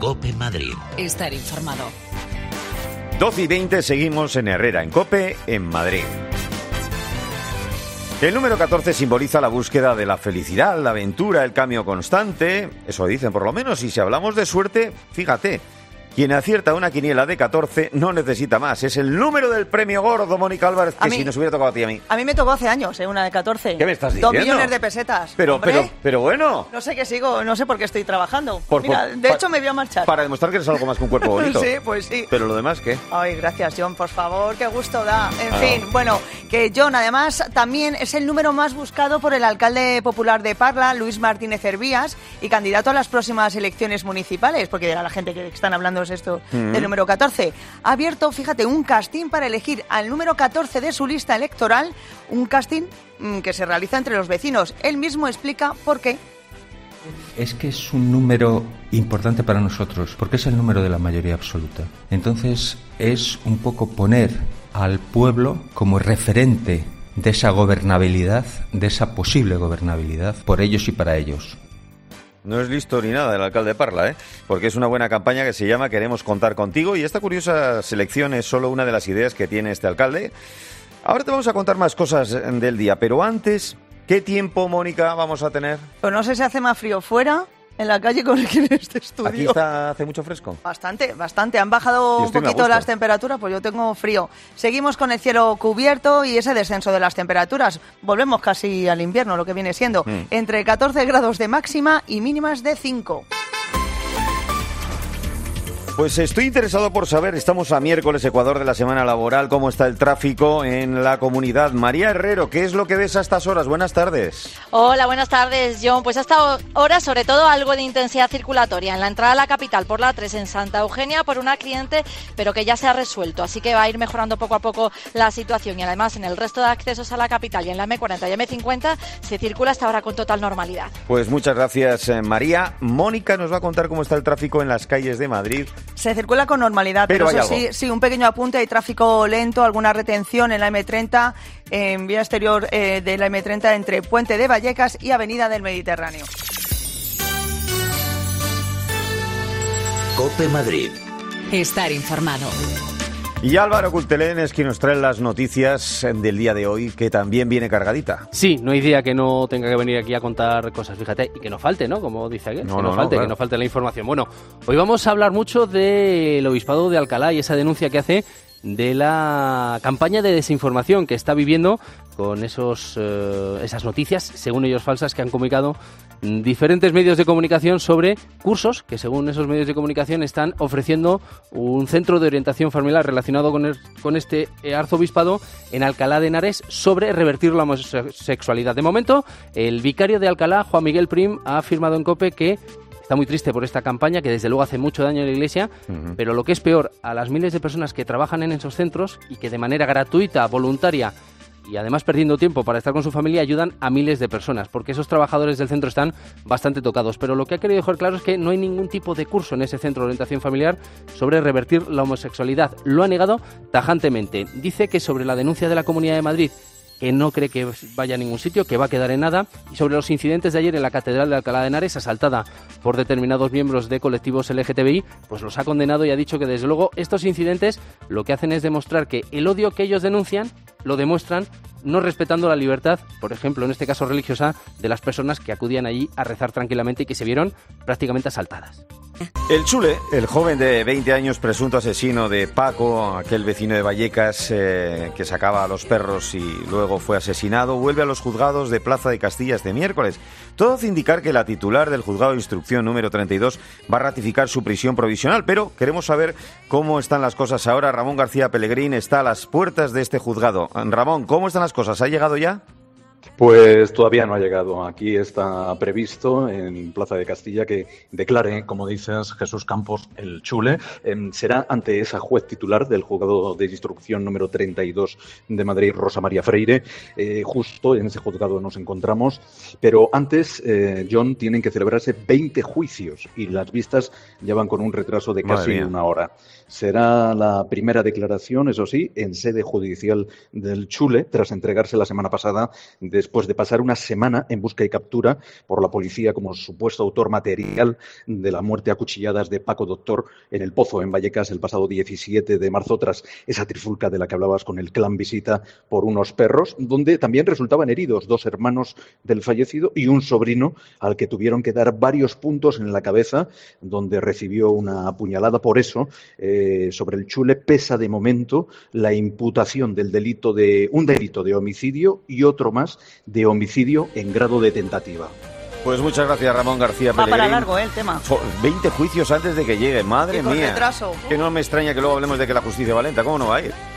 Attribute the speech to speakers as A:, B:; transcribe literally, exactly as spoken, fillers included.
A: COPE Madrid.
B: Estar informado.
C: doce y veinte, seguimos en Herrera, en COPE, en Madrid. El número catorce simboliza la búsqueda de la felicidad, la aventura, el cambio constante. Eso dicen por lo menos. Y si hablamos de suerte, fíjate, quien acierta una quiniela de catorce no necesita más. Es el número del premio gordo, Mónica Álvarez, que
D: a mí,
C: si nos hubiera tocado a ti y a mí.
D: A mí me tocó hace años, ¿eh? Una de catorce.
C: ¿Qué me estás diciendo?
D: Dos millones de pesetas.
C: Pero,
D: Hombre,
C: pero, pero bueno.
D: No sé qué sigo, no sé por qué estoy trabajando.
C: Por,
D: Mira,
C: por,
D: de
C: pa,
D: hecho me voy a marchar.
C: Para demostrar que eres algo más que un cuerpo bonito.
D: Sí, pues sí.
C: Pero lo demás, ¿qué?
D: Ay, gracias, John, por favor, qué gusto da. En
C: Ah.
D: fin, bueno, que John además también es el número más buscado por el alcalde popular de Parla, Luis Martínez Hervías, y candidato a las próximas elecciones municipales, porque dirá la gente que están hablando es esto mm. del número catorce. Ha abierto, fíjate, un casting para elegir al número catorce de su lista electoral, un casting mmm, que se realiza entre los vecinos. Él mismo explica por qué.
E: Es que es un número importante para nosotros, porque es el número de la mayoría absoluta. Entonces es un poco poner al pueblo como referente de esa gobernabilidad, de esa posible gobernabilidad, por ellos y para ellos.
C: No es listo ni nada el alcalde de Parla, ¿eh? Porque es una buena campaña que se llama Queremos contar contigo, y esta curiosa selección es solo una de las ideas que tiene este alcalde. Ahora te vamos a contar más cosas del día, pero antes, ¿qué tiempo, Mónica, vamos a tener?
D: Pues no sé si hace más frío fuera, en la calle, con en este estudio.
C: ¿Aquí está, hace mucho fresco?
D: Bastante, bastante. Han bajado un poquito las temperaturas, pues yo tengo frío. Seguimos con el cielo cubierto y ese descenso de las temperaturas. Volvemos casi al invierno, lo que viene siendo. Mm. Entre catorce grados de máxima y mínimas de cinco.
C: Pues estoy interesado por saber, estamos a miércoles, Ecuador de la semana laboral, cómo está el tráfico en la comunidad. María Herrero, ¿qué es lo que ves a estas horas? Buenas tardes.
F: Hola, buenas tardes, John. Pues a esta hora, sobre todo, algo de intensidad circulatoria en la entrada a la capital por la A tres en Santa Eugenia por un accidente, pero que ya se ha resuelto, así que va a ir mejorando poco a poco la situación. Y además, en el resto de accesos a la capital y en la eme cuarenta y eme cincuenta se circula hasta ahora con total normalidad.
C: Pues muchas gracias, María. Mónica nos va a contar cómo está el tráfico en las calles de Madrid.
D: Se circula con normalidad, pero, pero eso sí, sí, un pequeño apunte, hay tráfico lento, alguna retención en la eme treinta, en vía exterior eh, de la eme treinta entre Puente de Vallecas y Avenida del Mediterráneo.
A: COPE Madrid.
B: Estar informado.
C: Y Álvaro Cultelén es quien nos trae las noticias del día de hoy, que también viene cargadita.
G: Sí, no hay día que no tenga que venir aquí a contar cosas, fíjate, y que no falte, ¿no? Como dice aquel, no, que no, no falte, no, claro. que no falte la información. Bueno, hoy vamos a hablar mucho del Obispado de Alcalá y esa denuncia que hace de la campaña de desinformación que está viviendo con esos eh, esas noticias, según ellos falsas, que han comunicado diferentes medios de comunicación sobre cursos que, según esos medios de comunicación, están ofreciendo un centro de orientación familiar relacionado con, el, con este arzobispado en Alcalá de Henares sobre revertir la homosexualidad. De momento, el vicario de Alcalá, Juan Miguel Prim, ha afirmado en COPE que está muy triste por esta campaña, que desde luego hace mucho daño a la Iglesia, uh-huh. pero lo que es peor, a las miles de personas que trabajan en esos centros y que de manera gratuita, voluntaria y además perdiendo tiempo para estar con su familia, ayudan a miles de personas, porque esos trabajadores del centro están bastante tocados. Pero lo que ha querido dejar claro es que no hay ningún tipo de curso en ese centro de orientación familiar sobre revertir la homosexualidad. Lo ha negado tajantemente. Dice que sobre la denuncia de la Comunidad de Madrid, que no cree que vaya a ningún sitio, que va a quedar en nada, y sobre los incidentes de ayer en la Catedral de Alcalá de Henares, asaltada por determinados miembros de colectivos ele ge te be i, pues los ha condenado y ha dicho que desde luego estos incidentes lo que hacen es demostrar que el odio que ellos denuncian lo demuestran no respetando la libertad, por ejemplo, en este caso religiosa, de las personas que acudían allí a rezar tranquilamente y que se vieron prácticamente asaltadas.
C: El Chule, el joven de veinte años, presunto asesino de Paco, aquel vecino de Vallecas eh, que sacaba a los perros y luego fue asesinado, vuelve a los juzgados de Plaza de Castilla este miércoles. Todo hace indicar que la titular del juzgado de instrucción número treinta y dos va a ratificar su prisión provisional, pero queremos saber cómo están las cosas ahora. Ramón García Pellegrín está a las puertas de este juzgado. Ramón, ¿cómo están las cosas? ¿Ha llegado ya?
H: Pues todavía no ha llegado. Aquí está previsto en Plaza de Castilla que declare, como dices, Jesús Campos, el Chule. Eh, será ante esa juez titular del juzgado de instrucción número treinta y dos de Madrid, Rosa María Freire. Eh, justo en ese juzgado nos encontramos. Pero antes, eh, John, tienen que celebrarse veinte juicios y las vistas ya van con un retraso de casi una hora. Será la primera declaración, eso sí, en sede judicial del Chule, tras entregarse la semana pasada después de pasar una semana en busca y captura por la policía como supuesto autor material de la muerte a cuchilladas de Paco Doctor en El Pozo, en Vallecas, el pasado diecisiete de marzo, tras esa trifulca de la que hablabas con el clan Visita por unos perros, donde también resultaban heridos dos hermanos del fallecido y un sobrino al que tuvieron que dar varios puntos en la cabeza, donde recibió una puñalada. Por eso, eh, sobre el Chule pesa de momento la imputación del delito de un delito de homicidio y otro más de homicidio en grado de tentativa.
C: Pues muchas gracias, Ramón García
D: Va
C: Pellegrín.
D: para largo, ¿eh? El tema.
C: veinte juicios antes de que llegue, madre
D: y con
C: mía.
D: retraso.
C: Que no me extraña que luego hablemos de que la justicia va lenta, ¿cómo no va a ir?